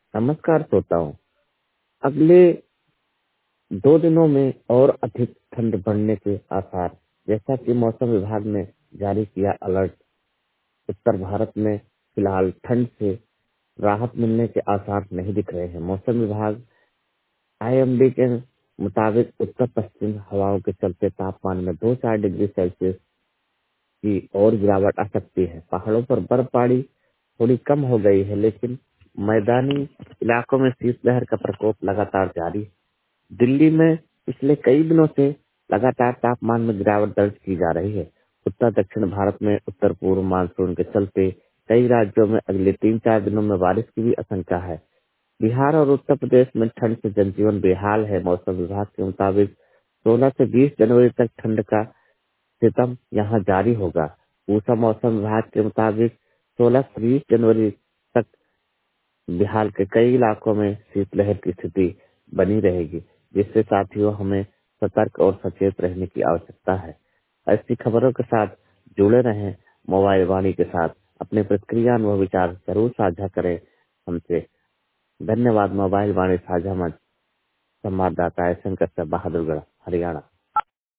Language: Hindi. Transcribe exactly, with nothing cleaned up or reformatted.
नमस्कार श्रोताओं। अगले दो दिनों में और अधिक ठंड बढ़ने के आसार। जैसा कि मौसम विभाग ने जारी किया अलर्ट, उत्तर भारत में फिलहाल ठंड से राहत मिलने के आसार नहीं दिख रहे हैं। मौसम विभाग आई एम डी के मुताबिक उत्तर पश्चिम हवाओं के चलते तापमान में दो चार डिग्री सेल्सियस की और गिरावट आ सकती है। पहाड़ों पर बर्फबारी थोड़ी कम हो गई है, लेकिन मैदानी इलाकों में शीतलहर का प्रकोप लगातार जारी है। दिल्ली में पिछले कई दिनों से लगातार तापमान में गिरावट दर्ज की जा रही है। उत्तर दक्षिण भारत में उत्तर पूर्व मानसून के चलते कई राज्यों में अगले तीन चार दिनों में बारिश की भी आशंका है। बिहार और उत्तर प्रदेश में ठंड से जनजीवन बेहाल है। मौसम विभाग के मुताबिक सोलह से बीस जनवरी तक ठंड का सितम यहाँ जारी होगा। पूसा मौसम विभाग के मुताबिक सोलह से बीस जनवरी तक बिहार के कई इलाकों में शीतलहर की स्थिति बनी रहेगी, जिससे साथियों हमें सतर्क और सचेत रहने की आवश्यकता है। ऐसी खबरों के साथ जुड़े रहें। मोबाइल वाणी के साथ अपने प्रतिक्रिया अनुभव विचार जरूर साझा करें हमसे। धन्यवाद। मोबाइल वाणी साझा मंच संवाददाता है शंकर से बहादुरगढ़, हरियाणा।